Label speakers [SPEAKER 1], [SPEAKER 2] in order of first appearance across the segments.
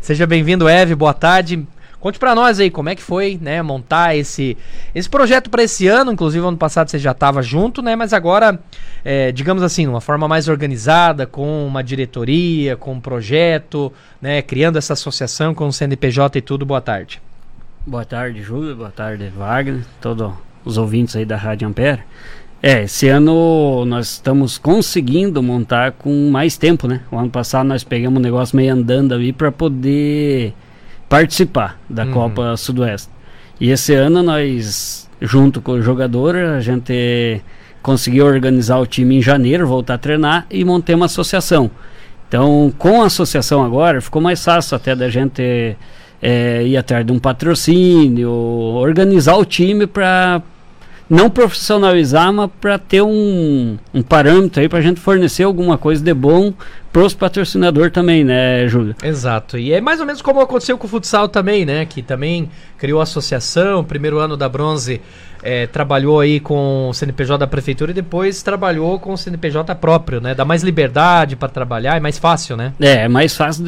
[SPEAKER 1] Seja bem-vindo, Eve, boa tarde. Conte pra nós aí como é que foi, né, montar esse projeto para esse ano. Inclusive ano passado você já estava junto, né, mas agora, digamos assim, uma forma mais organizada, com uma diretoria, com um projeto, né, criando essa associação com o CNPJ e tudo. Boa tarde.
[SPEAKER 2] Boa tarde, Júlio, boa tarde, Wagner, todos os ouvintes aí da Rádio Ampere. Esse ano nós estamos conseguindo montar com mais tempo, né? O ano passado nós pegamos um negócio meio andando ali para poder participar da Copa Sudoeste. E esse ano nós, junto com o jogador, a gente conseguiu organizar o time em janeiro, voltar a treinar e montei uma associação. Então, com a associação agora, ficou mais fácil até da gente ir atrás de um patrocínio, organizar o time para não profissionalizar, mas para ter um parâmetro aí para a gente fornecer alguma coisa de bom para os patrocinadores também, né, Júlio?
[SPEAKER 1] Exato, e é mais ou menos como aconteceu com o futsal também, né, que também criou a associação, primeiro ano da Bronze trabalhou aí com o CNPJ da Prefeitura e depois trabalhou com o CNPJ próprio, né, dá mais liberdade para trabalhar, é mais fácil, né?
[SPEAKER 2] É mais fácil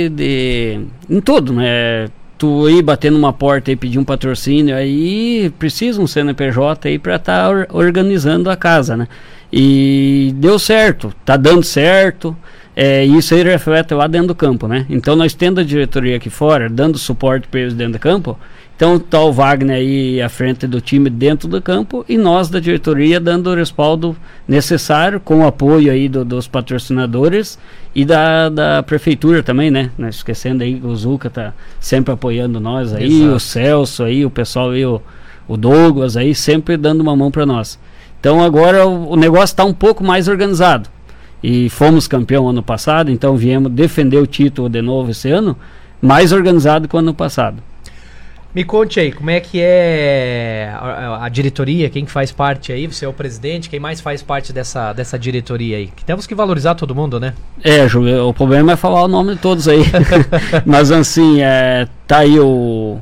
[SPEAKER 2] em tudo, né? Tu ir bater numa porta e pedir um patrocínio, aí precisa um CNPJ aí para estar organizando a casa, né? E deu certo, tá dando certo, isso aí reflete lá dentro do campo, né? Então nós tendo a diretoria aqui fora, dando suporte para eles dentro do campo, então tá o Wagner aí à frente do time dentro do campo e nós da diretoria dando o respaldo necessário, com o apoio aí dos patrocinadores e da prefeitura também, né? Não esquecendo aí que o Zuca tá sempre apoiando nós aí, exato. O Celso aí, o pessoal aí, o Douglas aí, sempre dando uma mão para nós. Então agora o negócio está um pouco mais organizado. E fomos campeão ano passado, então viemos defender o título de novo esse ano, mais organizado que o ano passado.
[SPEAKER 1] Me conte aí, como é que é a diretoria, quem que faz parte aí, você é o presidente, quem mais faz parte dessa diretoria aí? Que temos que valorizar todo mundo, né?
[SPEAKER 2] Júlio, o problema é falar o nome de todos aí. Mas assim, tá aí o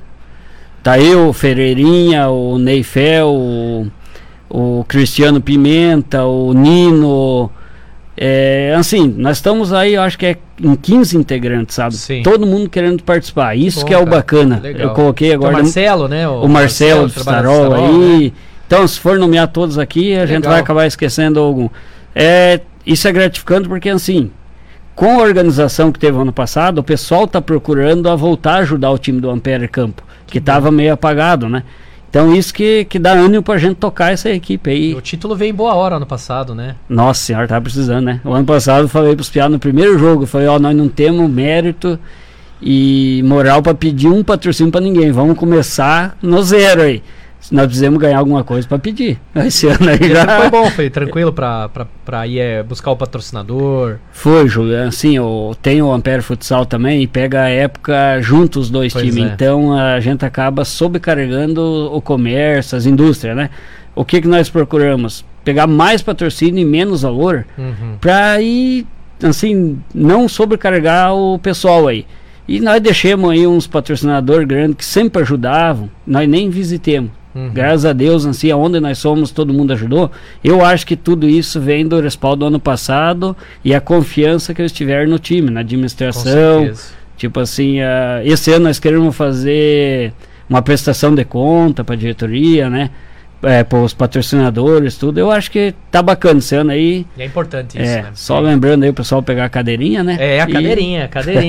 [SPEAKER 2] Ferreirinha, o Neifel, o Cristiano Pimenta, o Nino. Assim, nós estamos aí, eu acho que em 15 integrantes, sabe? Sim. Todo mundo querendo participar. Isso bom, que é o bacana. Legal. Eu coloquei agora.
[SPEAKER 1] O Marcelo, né?
[SPEAKER 2] O Marcelo do Starol aí. Né? Então, se for nomear todos aqui, a gente vai acabar esquecendo algum. Isso é gratificante porque, assim, com a organização que teve ano passado, o pessoal está procurando voltar a ajudar o time do Ampere Campo, que estava meio apagado, né? Então isso que dá ânimo pra gente tocar essa equipe aí.
[SPEAKER 1] E o título veio em boa hora ano passado, né?
[SPEAKER 2] Nossa senhora, tava precisando, né? O ano passado eu falei pros piados no primeiro jogo, eu falei, nós não temos mérito e moral pra pedir um patrocínio pra ninguém, vamos começar no zero aí. Nós precisamos ganhar alguma coisa pra pedir. Esse ano aí já...
[SPEAKER 1] Foi bom, foi tranquilo pra ir buscar o patrocinador.
[SPEAKER 2] Foi, Júlio, assim, tem o Ampere Futsal também e pega a época junto os dois times, então a gente acaba sobrecarregando o comércio, as indústrias, né? O que nós procuramos? Pegar mais patrocínio e menos valor pra ir, assim, não sobrecarregar o pessoal aí. E nós deixamos aí uns patrocinadores grandes que sempre ajudavam, nós nem visitemos. Graças a Deus, assim, aonde nós somos, todo mundo ajudou. Eu acho que tudo isso vem do respaldo do ano passado e a confiança que eles tiveram no time, na administração. Tipo assim, esse ano nós queremos fazer uma prestação de conta para a diretoria, né? Para os patrocinadores, tudo. Eu acho que tá bacana esse ano aí.
[SPEAKER 1] E é importante isso, né?
[SPEAKER 2] Só lembrando aí o pessoal pegar a cadeirinha, né?
[SPEAKER 1] A cadeirinha.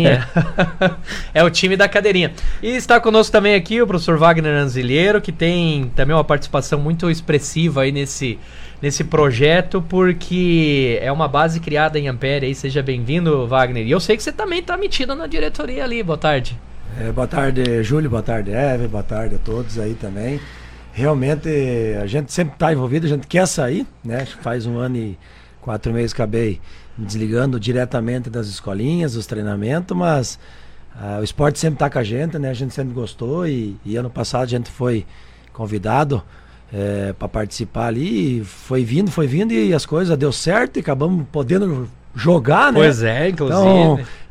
[SPEAKER 1] É o time da cadeirinha. E está conosco também aqui o professor Wagner Anzilheiro, que tem também uma participação muito expressiva aí nesse projeto, porque é uma base criada em Ampere aí. Seja bem-vindo, Wagner. E eu sei que você também está metido na diretoria ali. Boa tarde.
[SPEAKER 3] Boa tarde, Júlio. Boa tarde, Eve. Boa tarde a todos aí também. Realmente, a gente sempre está envolvido, a gente quer sair, né? Faz 1 ano e 4 meses que acabei me desligando diretamente das escolinhas, dos treinamentos, mas o esporte sempre está com a gente, né? A gente sempre gostou e ano passado a gente foi convidado para participar ali, foi vindo e as coisas deu certo e acabamos podendo jogar, né?
[SPEAKER 1] Pois é, inclusive.
[SPEAKER 3] Então,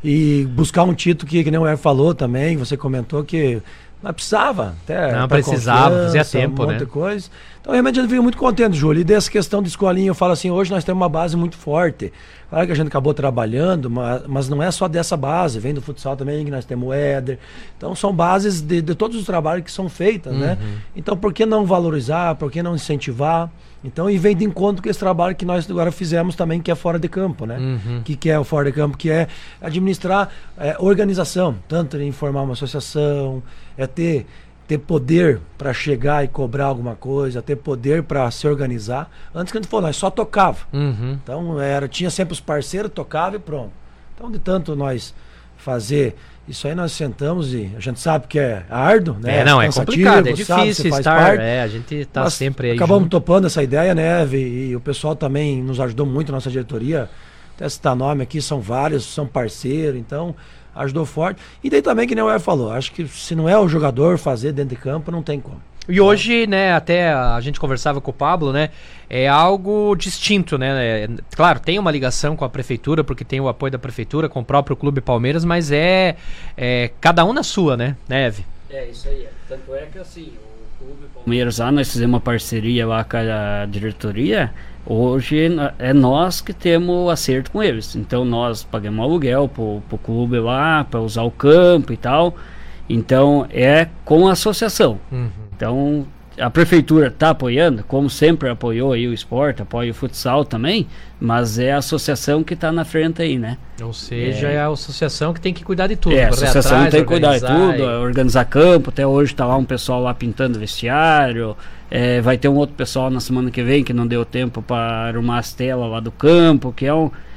[SPEAKER 3] e buscar um título que nem o Ever falou também, você comentou que não precisava, até
[SPEAKER 1] não precisava, fazia tempo,
[SPEAKER 3] um monte de coisa. Então realmente a gente fica muito contente, Júlio, e dessa questão de escolinha, eu falo assim, hoje nós temos uma base muito forte, claro que a gente acabou trabalhando, mas não é só dessa base, vem do futsal também, que nós temos o Éder, então são bases de todos os trabalhos que são feitos, né? Então por que não valorizar, por que não incentivar? Então, e vem de encontro com esse trabalho que nós agora fizemos também, que é fora de campo, né? Que é o fora de campo, que é administrar organização, tanto em formar uma associação, é ter poder para chegar e cobrar alguma coisa, ter poder para se organizar. Antes que a gente falou, nós só tocava. Então, tinha sempre os parceiros, tocava e pronto. Então, de tanto nós fazer... Isso aí nós sentamos e a gente sabe que é árduo, né?
[SPEAKER 1] É complicado, é difícil estar, a gente tá sempre aí
[SPEAKER 3] acabamos
[SPEAKER 1] junto.
[SPEAKER 3] Topando essa ideia, né, e o pessoal também nos ajudou muito, nossa diretoria, até citar nome aqui, são vários, são parceiros, então ajudou forte. E daí também, que nem o Ever falou, acho que se não é o jogador fazer dentro de campo, não tem como.
[SPEAKER 1] E hoje, né, até a gente conversava com o Pablo, né, é algo distinto, né, claro, tem uma ligação com a prefeitura, porque tem o apoio da prefeitura, com o próprio Clube Palmeiras, mas é cada um na sua, né, Eve?
[SPEAKER 2] É, isso aí, tanto é que assim, o Clube Palmeiras lá, nós fizemos uma parceria lá com a diretoria, hoje é nós que temos o acerto com eles, então nós pagamos aluguel pro clube lá, para usar o campo e tal, então é com a associação. Então, a prefeitura está apoiando, como sempre apoiou aí o esporte, apoia o futsal também, mas é a associação que está na frente aí, né?
[SPEAKER 1] Ou seja, é a associação que tem que cuidar de tudo.
[SPEAKER 2] A associação tem que cuidar de tudo, organizar campo, até hoje está lá um pessoal lá pintando vestiário, vai ter um outro pessoal na semana que vem que não deu tempo para arrumar as telas lá do campo, que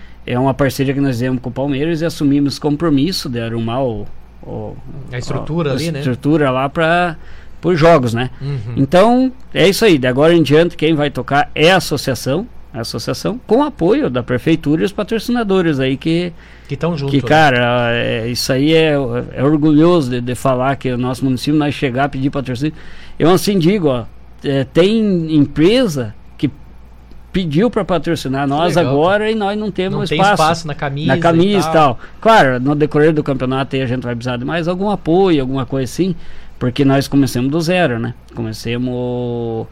[SPEAKER 2] é uma parceria que nós fizemos com o Palmeiras e assumimos compromisso de arrumar
[SPEAKER 1] a estrutura ali, né?
[SPEAKER 2] A estrutura lá para os jogos, né? Então, é isso aí. De agora em diante, quem vai tocar é a associação com apoio da prefeitura e os patrocinadores aí que
[SPEAKER 1] estão juntos.
[SPEAKER 2] Que, cara, isso aí é orgulhoso de falar que o nosso município, nós chegar a pedir patrocínio. Eu assim digo, ó, tem empresa que pediu para patrocinar nós legal, agora e nós não temos espaço
[SPEAKER 1] na camisa
[SPEAKER 2] e tal. Claro, no decorrer do campeonato aí a gente vai precisar de mais algum apoio, alguma coisa assim, porque nós começamos do zero, né? Começamos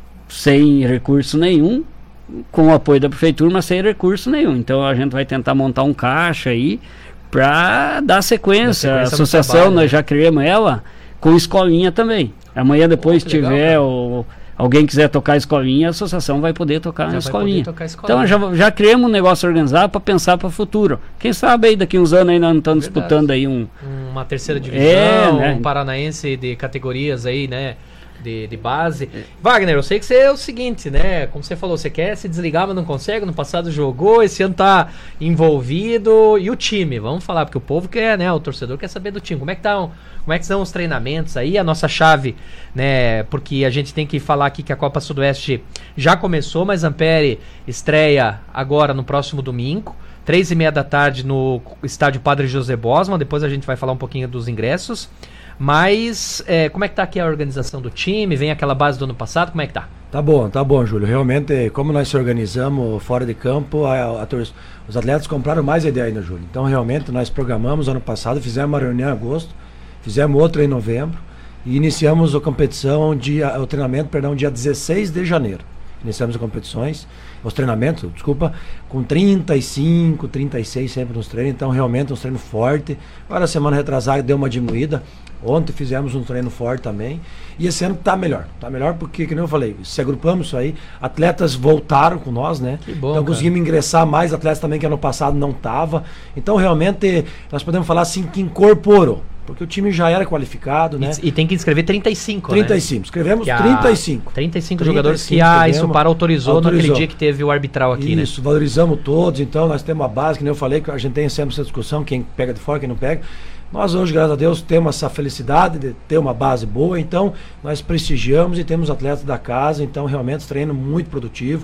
[SPEAKER 2] sem recurso nenhum, com o apoio da prefeitura, mas sem recurso nenhum. Então a gente vai tentar montar um caixa aí para dar sequência. A associação, trabalho, nós já criamos ela com escolinha também. Amanhã depois tiver alguém quiser tocar a escolinha, a associação vai poder tocar a escolinha. Então já criamos um negócio organizado para pensar para o futuro. Quem sabe aí daqui uns anos aí nós não estamos disputando aí
[SPEAKER 1] uma terceira divisão, né? Um paranaense de categorias aí, né? De base. Wagner, eu sei que você é o seguinte, né? Como você falou, você quer se desligar, mas não consegue. No passado jogou, esse ano tá envolvido. E o time? Vamos falar, porque o povo quer, né? O torcedor quer saber do time. Como é que são os treinamentos aí? A nossa chave, né? Porque a gente tem que falar aqui que a Copa Sudoeste já começou, mas Ampere estreia agora no próximo domingo, 3h30 da tarde no estádio Padre José Bosman. Depois a gente vai falar um pouquinho dos ingressos. Mas como é que tá aqui a organização do time? Vem aquela base do ano passado, como é que tá?
[SPEAKER 3] Tá bom, Júlio. Realmente, como nós se organizamos fora de campo, os atletas compraram mais ideia ainda, Júlio. Então, realmente, nós programamos ano passado, fizemos uma reunião em agosto, fizemos outra em novembro e iniciamos a competição, o treinamento, dia 16 de janeiro. Iniciamos as competições, os treinamentos, com 35, 36 sempre nos treinos, então realmente uns treinos fortes. Agora, a semana retrasada deu uma diminuída. Ontem fizemos um treino forte também. E esse ano tá melhor porque, como eu falei, se agrupamos isso aí, atletas voltaram com nós, né? Que bom, então conseguimos ingressar mais atletas também que ano passado não tava. Então realmente nós podemos falar assim que incorporou, porque o time já era qualificado, né?
[SPEAKER 1] E tem que inscrever 35,
[SPEAKER 3] 35, né? Escrevemos 35.
[SPEAKER 1] 35 jogadores que a Isupar autorizou naquele dia que teve o arbitral aqui, né?
[SPEAKER 3] Isso, valorizamos todos, então nós temos uma base, que nem eu falei, que a gente tem sempre essa discussão, quem pega de fora, quem não pega. Nós hoje, graças a Deus, temos essa felicidade de ter uma base boa, então nós prestigiamos e temos atletas da casa, então realmente treino muito produtivo,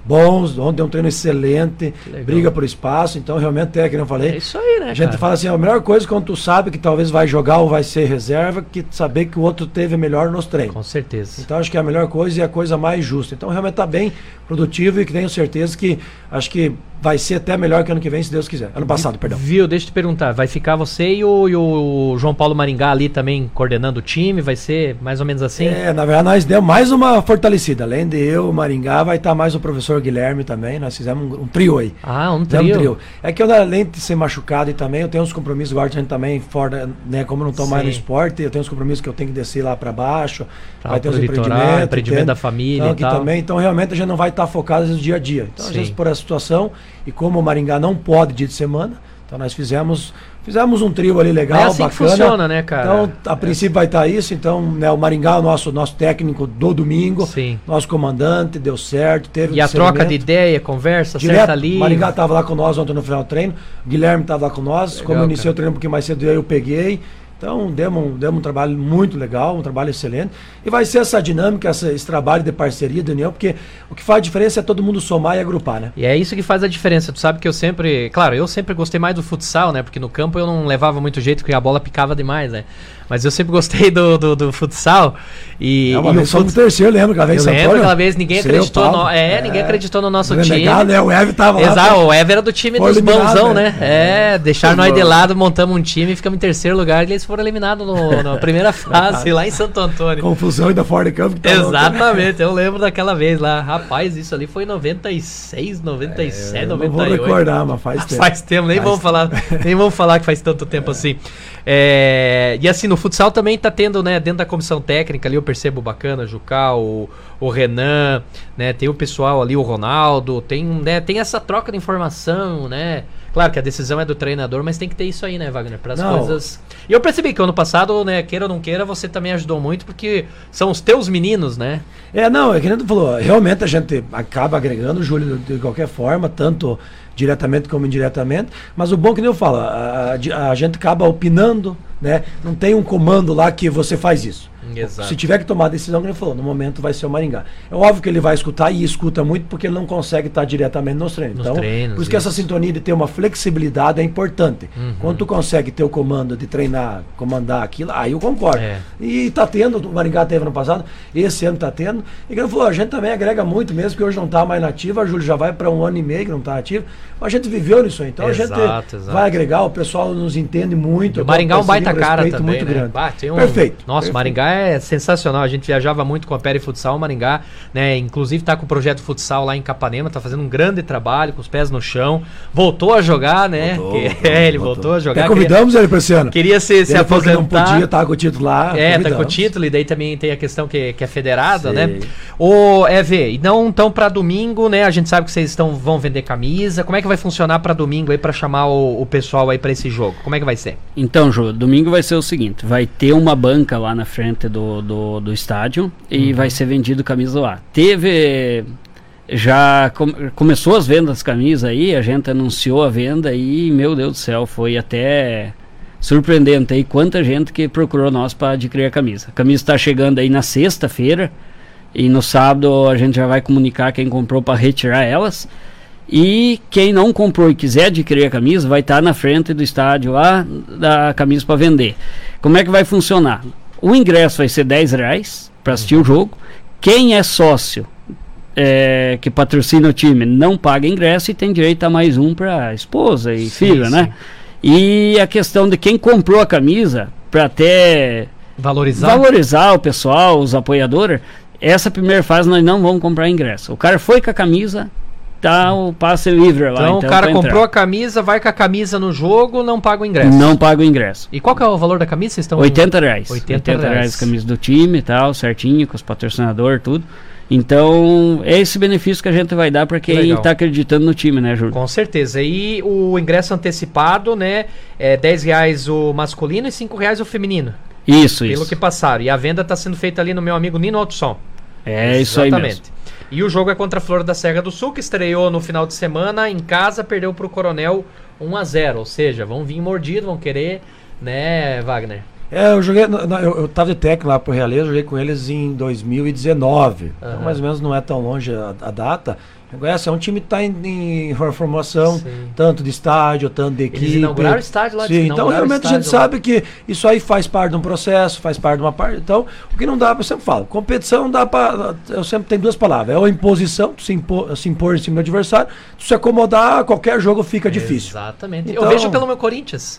[SPEAKER 3] bons, ontem é um treino excelente, briga por espaço, então realmente é que eu falei.
[SPEAKER 1] É isso aí, né,
[SPEAKER 3] a gente fala assim, a melhor coisa quando tu sabe que talvez vai jogar ou vai ser reserva, que saber que o outro teve melhor nos treinos.
[SPEAKER 1] Com certeza.
[SPEAKER 3] Então acho que é a melhor coisa e a coisa mais justa. Então realmente está bem produtivo e que tenho certeza que acho que vai ser até melhor que ano que vem, se Deus quiser. Ano passado, perdão.
[SPEAKER 1] Viu, deixa eu te perguntar, vai ficar você e o João Paulo Maringá ali também coordenando o time? Vai ser mais ou menos assim?
[SPEAKER 3] Na verdade nós demos mais uma fortalecida. Além de eu, o Maringá, vai estar mais o professor Guilherme também. Nós fizemos um trio aí.
[SPEAKER 1] Um trio?
[SPEAKER 3] É que eu, além de ser machucado e também, eu tenho uns compromissos, agora a gente também, fora, né, como eu não estou mais no esporte, eu tenho uns compromissos que eu tenho que descer lá para baixo, vai ter uns
[SPEAKER 1] empreendimento da família
[SPEAKER 3] então, e tal. Também, então realmente a gente não vai estar focado no dia a dia. Então, às vezes, por essa situação, e como o Maringá não pode dia de semana, então nós fizemos um trio ali legal,
[SPEAKER 1] assim
[SPEAKER 3] bacana.
[SPEAKER 1] Que funciona, né, cara?
[SPEAKER 3] Então, a princípio vai estar isso, então, né, o Maringá, o nosso técnico do domingo, nosso comandante, deu certo, teve
[SPEAKER 1] e a troca de ideia, conversa,
[SPEAKER 3] direto,
[SPEAKER 1] certa ali.
[SPEAKER 3] O Maringá estava lá com nós ontem no final do treino, o Guilherme estava lá com nós, legal, como eu iniciei o treino um pouquinho mais cedo, eu peguei. Então, demos um trabalho muito legal, um trabalho excelente. E vai ser essa dinâmica, esse trabalho de parceria, de união, porque o que faz diferença é todo mundo somar e agrupar, né?
[SPEAKER 1] E é isso que faz a diferença. Tu sabe que eu sempre gostei mais do futsal, né? Porque no campo eu não levava muito jeito, porque a bola picava demais, né? Mas eu sempre gostei do futsal.
[SPEAKER 3] Uma vez fomos terceiro, lembra? Aquela vez
[SPEAKER 1] aquela vez ninguém acreditou ninguém acreditou no nosso time.
[SPEAKER 3] Legal, né? O Ever tava lá.
[SPEAKER 1] Exato, o Ever era do time dos bonzão, né? Deixaram nós de lado, montamos um time e ficamos em terceiro lugar e eles foram eliminados na primeira fase, lá em Santo Antônio.
[SPEAKER 3] Confusão ainda fora de campo.
[SPEAKER 1] Exatamente, eu lembro daquela vez lá. Rapaz, isso ali foi em 96, 97, 98. Não vou
[SPEAKER 3] recordar, mas faz tempo.
[SPEAKER 1] Faz tempo, nem vamos falar que faz tanto tempo assim. E assim, no futsal também tá tendo, né, dentro da comissão técnica ali, eu percebo bacana, Jucal, o Renan, né, tem o pessoal ali, o Ronaldo, tem essa troca de informação, né? Claro que a decisão é do treinador, mas tem que ter isso aí, né, Wagner? Para as coisas. E eu percebi que ano passado, né, queira ou não queira, você também ajudou muito, porque são os teus meninos, né?
[SPEAKER 3] É que nem tu falou, realmente a gente acaba agregando o Júlio de qualquer forma, tanto diretamente como indiretamente, mas o bom que nem eu falo, a gente acaba opinando, né? Não tem um comando lá que você faz isso.
[SPEAKER 1] Exato.
[SPEAKER 3] Se tiver que tomar a decisão, como ele falou, no momento vai ser o Maringá. É óbvio que ele vai escutar e escuta muito porque ele não consegue estar diretamente nos treinos. Então, por isso que essa sintonia de ter uma flexibilidade é importante. Quando tu consegue ter o comando de treinar, comandar aquilo, aí eu concordo. E tá tendo, o Maringá teve no passado, esse ano tá tendo. E como ele falou, a gente também agrega muito mesmo, porque hoje não tá mais nativo, a Júlia já vai para 1 ano e meio que não tá ativo. A gente viveu nisso aí, então a gente vai agregar, o pessoal nos entende muito.
[SPEAKER 1] O Maringá é um baita cara também,
[SPEAKER 3] muito grande.
[SPEAKER 1] Perfeito. Nossa, o Maringá é sensacional, a gente viajava muito com a Peri Futsal, o Maringá, né, inclusive tá com o projeto futsal lá em Capanema, tá fazendo um grande trabalho, com os pés no chão, voltou a jogar, né, ele voltou a jogar.
[SPEAKER 3] Convidamos ele para esse ano.
[SPEAKER 1] Queria se aposentar.
[SPEAKER 3] Não podia, tá com o título lá.
[SPEAKER 1] Tá com o título, e daí também tem a questão que é federada, né. E não então para domingo, né, a gente sabe que vocês vão vender camisa, como é que vai funcionar para domingo aí, para chamar o pessoal aí para esse jogo, como é que vai ser?
[SPEAKER 2] Então, Jô, domingo vai ser o seguinte, vai ter uma banca lá na frente do estádio e vai ser vendido camisa lá. Começou as vendas das camisas aí, a gente anunciou a venda e, meu Deus do céu, foi até surpreendente aí quanta gente que procurou nós para adquirir a camisa. A camisa está chegando aí na sexta-feira e no sábado a gente já vai comunicar quem comprou para retirar elas. E quem não comprou e quiser adquirir a camisa vai estar na frente do estádio lá da camisa para vender. Como é que vai funcionar? O ingresso vai ser R$10 para assistir o jogo. Quem é sócio que patrocina o time não paga ingresso e tem direito a mais um para esposa e filho, né? E a questão de quem comprou a camisa para até valorizar o pessoal, os apoiadores, essa primeira fase nós não vamos comprar ingresso. O cara foi com a camisa, tá o passe livre lá.
[SPEAKER 1] Então o cara comprou a camisa, vai com a camisa no jogo, não paga o ingresso.
[SPEAKER 2] Não paga o ingresso.
[SPEAKER 1] E qual que é o valor da camisa? Vocês estão...
[SPEAKER 2] R$80. R$80 a camisa do time e tal, certinho, com os patrocinadores, tudo. Então, é esse benefício que a gente vai dar para quem está acreditando no time, né, Júlio?
[SPEAKER 1] Com certeza. E o ingresso antecipado, né, é R$10 o masculino e R$5 o feminino.
[SPEAKER 2] Isso.
[SPEAKER 1] Pelo que passaram. E a venda está sendo feita ali no meu amigo Nino Otson.
[SPEAKER 2] Isso aí mesmo.
[SPEAKER 1] E o jogo é contra a Flor da Serra do Sul, que estreou no final de semana em casa, perdeu para o Coronel 1-0. Ou seja, vão vir mordidos, vão querer, né, Wagner?
[SPEAKER 3] Eu joguei, eu tava de técnico lá pro Realeza, joguei com eles em 2019. Então, mais ou menos não é tão longe a data. Goiás é um time que está em formação,
[SPEAKER 1] Sim.
[SPEAKER 3] tanto de estádio, tanto de equipe.
[SPEAKER 1] Eles inauguraram o estádio lá.
[SPEAKER 3] Sim, então realmente a gente sabe que isso aí faz parte de um processo, faz parte de uma parte. Então, o que não dá, eu sempre falo, competição não dá para. Eu sempre tenho duas palavras. É a imposição, tu se impor em cima do adversário, tu se acomodar, qualquer jogo fica difícil.
[SPEAKER 1] Exatamente.
[SPEAKER 3] Então,
[SPEAKER 1] eu vejo pelo meu Corinthians.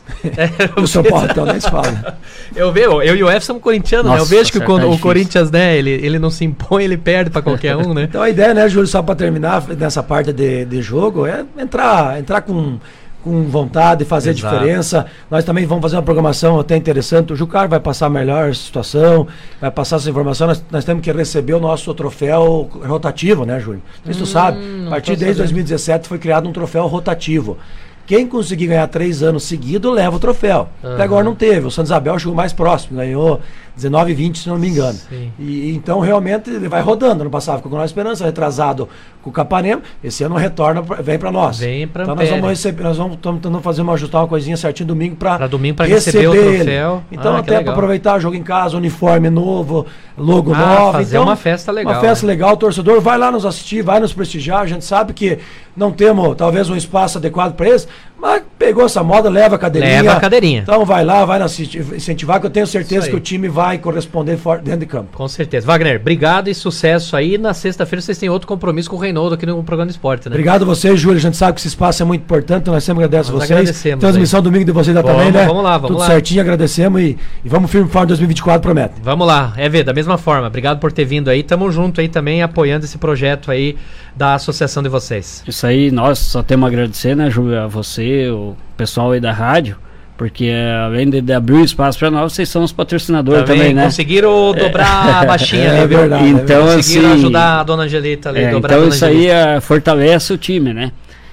[SPEAKER 3] O São Paulo então nem se fala.
[SPEAKER 1] Eu e o F somos corintianos, né? Eu vejo que o Corinthians, né, ele não se impõe, ele perde para qualquer um, né?
[SPEAKER 3] Então a ideia, né, Júlio, só para terminar nessa parte de jogo, é entrar com vontade, fazer diferença. Nós também vamos fazer uma programação até interessante. O Jucar vai passar a melhor situação, vai passar essa informação. Nós temos que receber o nosso troféu rotativo, né, Júlio? Não sei se tu sabe, a partir desde 2017 foi criado um troféu rotativo. Quem conseguir ganhar 3 anos seguidos leva o troféu. Até agora não teve. O Santos Isabel chegou mais próximo, ganhou 19 e 20, se não me engano. E então realmente ele vai rodando. Ano passado ficou com a Nova Esperança, retrasado com o Capanema. Esse ano retorna, vem para nós. Então nós vamos receber, nós vamos tentando ajustar uma coisinha certinho domingo para
[SPEAKER 1] receber o troféu.
[SPEAKER 3] Então até para aproveitar o jogo em casa, uniforme novo, logo novo.
[SPEAKER 1] Fazer uma festa legal.
[SPEAKER 3] Uma festa legal. O torcedor vai lá nos assistir, vai nos prestigiar. A gente sabe que não temos talvez um espaço adequado para eles, mas pegou essa moda, leva a cadeirinha.
[SPEAKER 1] Leva a cadeirinha.
[SPEAKER 3] Então vai lá, vai incentivar, que eu tenho certeza que o time vai corresponder dentro de campo.
[SPEAKER 1] Com certeza. Wagner, obrigado e sucesso aí. Na sexta-feira vocês têm outro compromisso com o Reinaldo aqui no programa de esporte, né?
[SPEAKER 3] Obrigado a vocês, Júlio. A gente sabe que esse espaço é muito importante, nós sempre agradecemos vocês.
[SPEAKER 1] Agradecemos.
[SPEAKER 3] Transmissão domingo de vocês também, né?
[SPEAKER 1] Vamos lá, vamos
[SPEAKER 3] Tudo
[SPEAKER 1] lá.
[SPEAKER 3] certinho, agradecemos e vamos firme para 2024, promete.
[SPEAKER 1] Vamos lá, da mesma forma. Obrigado por ter vindo aí. Tamo junto aí também, apoiando esse projeto aí da associação de vocês.
[SPEAKER 2] Isso aí, nós só temos a agradecer, né, Júlio, a você, o pessoal aí da rádio, porque além de abrir espaço para nós, vocês são os patrocinadores também, né?
[SPEAKER 1] Conseguiram dobrar a baixinha ali, viu?
[SPEAKER 3] Verdade,
[SPEAKER 2] então,
[SPEAKER 1] conseguiram
[SPEAKER 2] assim,
[SPEAKER 1] ajudar a dona Angelita ali, dobrar
[SPEAKER 2] então
[SPEAKER 1] a dona
[SPEAKER 2] isso
[SPEAKER 1] Angelita.
[SPEAKER 2] aí fortalece o time, né?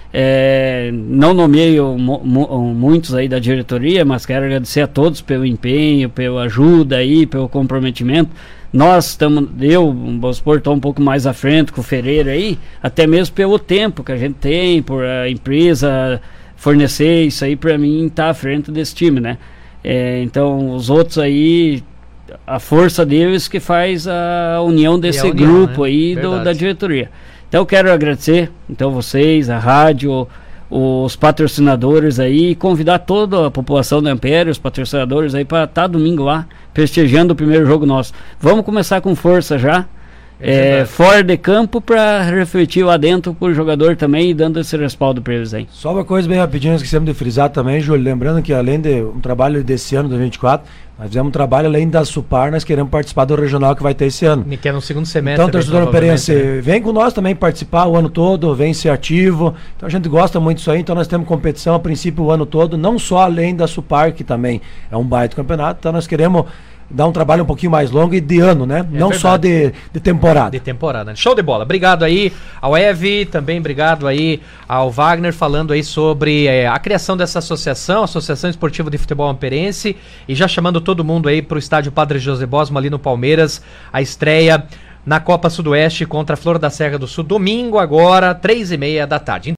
[SPEAKER 2] Não nomeio muitos aí da diretoria, mas quero agradecer a todos pelo empenho, pela ajuda aí, pelo comprometimento. Nós estamos, vamos supor, estou um pouco mais à frente com o Ferreira aí, até mesmo pelo tempo que a gente tem, por a empresa fornecer isso aí, para mim tá à frente desse time, né? Então os outros aí, a força deles que faz a união desse grupo, né? Aí da diretoria. Então eu quero agradecer então vocês, a rádio, os patrocinadores aí, e convidar toda a população da Ampere, os patrocinadores aí, para estar domingo lá prestigiando o primeiro jogo nosso. Vamos começar com força já, fora de campo, para refletir lá dentro para o jogador também, e dando esse respaldo para eles aí.
[SPEAKER 3] Só uma coisa bem rapidinho, esquecemos de frisar também, Júlio, lembrando que além de um trabalho desse ano, 2024, nós fizemos um trabalho além da Supar, nós queremos participar do regional que vai ter esse ano.
[SPEAKER 1] E que é no segundo semestre.
[SPEAKER 3] Então, torcedor amperense, vem com nós também participar o ano todo, vem ser ativo. Então a gente gosta muito disso aí, então nós temos competição a princípio o ano todo, não só além da Supar, que também é um baita campeonato, então nós queremos dar um trabalho um pouquinho mais longo e de ano, né? Não verdade. Só de temporada.
[SPEAKER 1] De temporada. Show de bola. Obrigado aí ao Eve, também obrigado aí ao Wagner, falando aí sobre a criação dessa associação, Associação Esportiva de Futebol Amperense, e já chamando todo mundo aí pro estádio Padre José Bosmo ali no Palmeiras, a estreia na Copa Sudoeste contra a Flor da Serra do Sul, domingo agora, 3h30 da tarde.